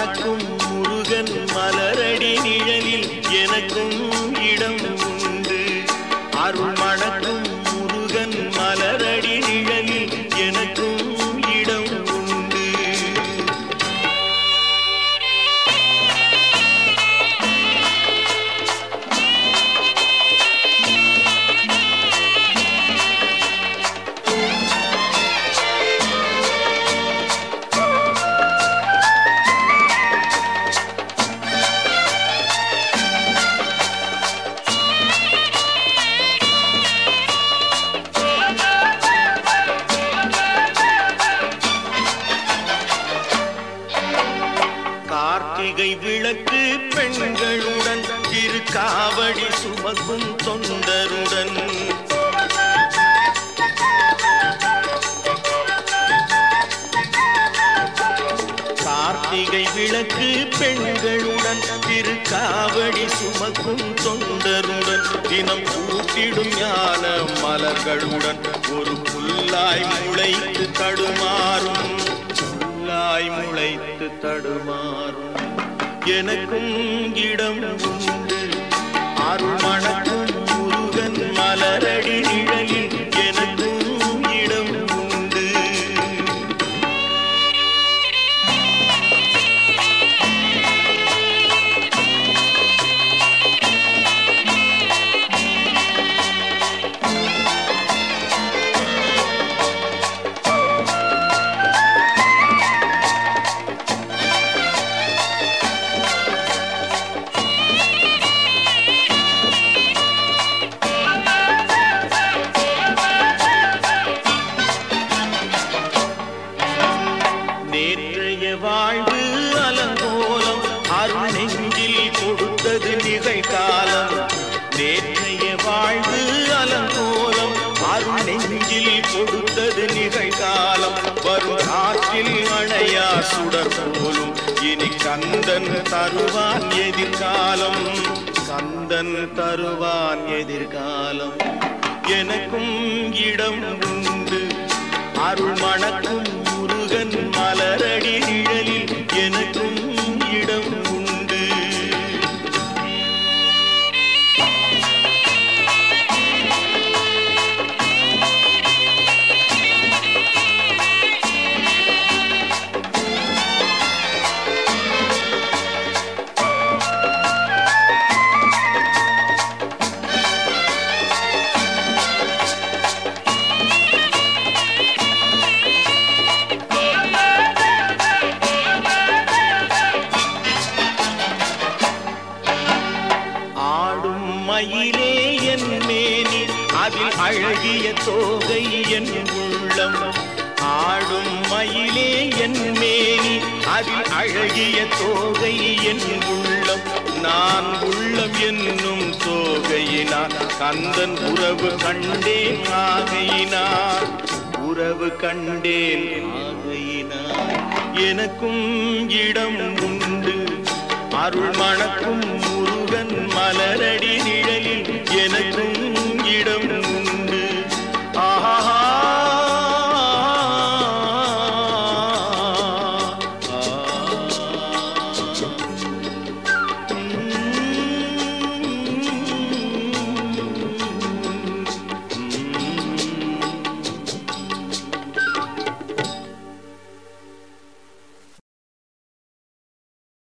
மணக்கும் முருகன் மலரடி நிழலில் எனக்கும் இடம் உண்டு. அருள் மணக்கும் முருகன் மலரடி நிழலில் எனக்கும் இடம் உண்டு. கார்த்திகை விளக்கு பெண்களுடன் திருக்காவடி சுமக்கும் தொண்டருடன் கார்த்திகை விளக்கு பெண்களுடன் திருக்காவடி சுமக்கும் தொண்டருடன் தினம் கூட்டிடும் ஞான மலர்களுடன் ஒரு புல்லாய் முளைத்து தடுமாறும் முளைத்து தடுமாறும் எனக்கும் இடம் உண்டு. அருள் மணக்கும் முருகன் மலரடி நிழலில் எனக்கும் இடம் உண்டு. நேற்றைய வாழ்வு அலங்கோலம் அருள் நெஞ்சில் கொடுத்தது நிகழ்காலம். நேற்றைய வாழ்வு அலங்கோலம் அருள் நெஞ்சில் கொடுத்தது நிகழ்காலம். வரும் காற்றில் அணையா சுடர் போலும் இனி கந்தன் தருவான் எதிர்காலம். கந்தன் தருவான் எதிர்காலம் எனக்கும் இடம் உண்டு. அருள் மணக்கும் முருகன் மலரடி நிழலில் எனக்கும் இடம் உண்டு. மயிலே என் மேனி அதில் அழகிய தோகை என் உள்ளம். ஆடும் மயிலே என் மேனி அதில் அழகிய தோகை என் உள்ளம். நான் உள்ளம் என்னும் தோகையினார் கந்தன் உறவு கண்டேன் ஆகையினார். உறவு கண்டேன் ஆகையினார் எனக்கும் இடம் உண்டு. அருள் மணக்கும் முருகன் மலரடி